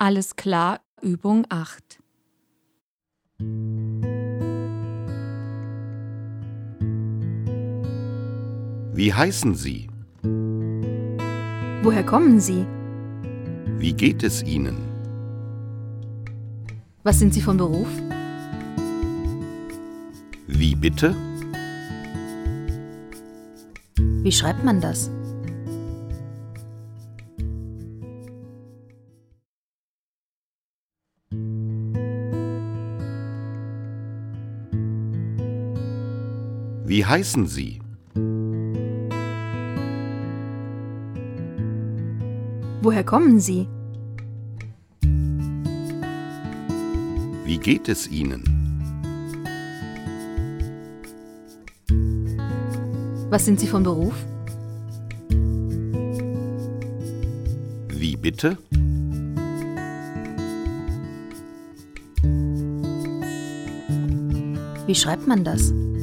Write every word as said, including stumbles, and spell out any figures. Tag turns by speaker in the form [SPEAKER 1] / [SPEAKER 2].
[SPEAKER 1] Alles klar, Übung acht.
[SPEAKER 2] Wie heißen Sie?
[SPEAKER 3] Woher kommen Sie?
[SPEAKER 2] Wie geht es Ihnen?
[SPEAKER 3] Was sind Sie von Beruf?
[SPEAKER 2] Wie bitte?
[SPEAKER 3] Wie schreibt man das?
[SPEAKER 2] Wie heißen Sie?
[SPEAKER 3] Woher kommen Sie?
[SPEAKER 2] Wie geht es Ihnen?
[SPEAKER 3] Was sind Sie von Beruf?
[SPEAKER 2] Wie bitte?
[SPEAKER 3] Wie schreibt man das?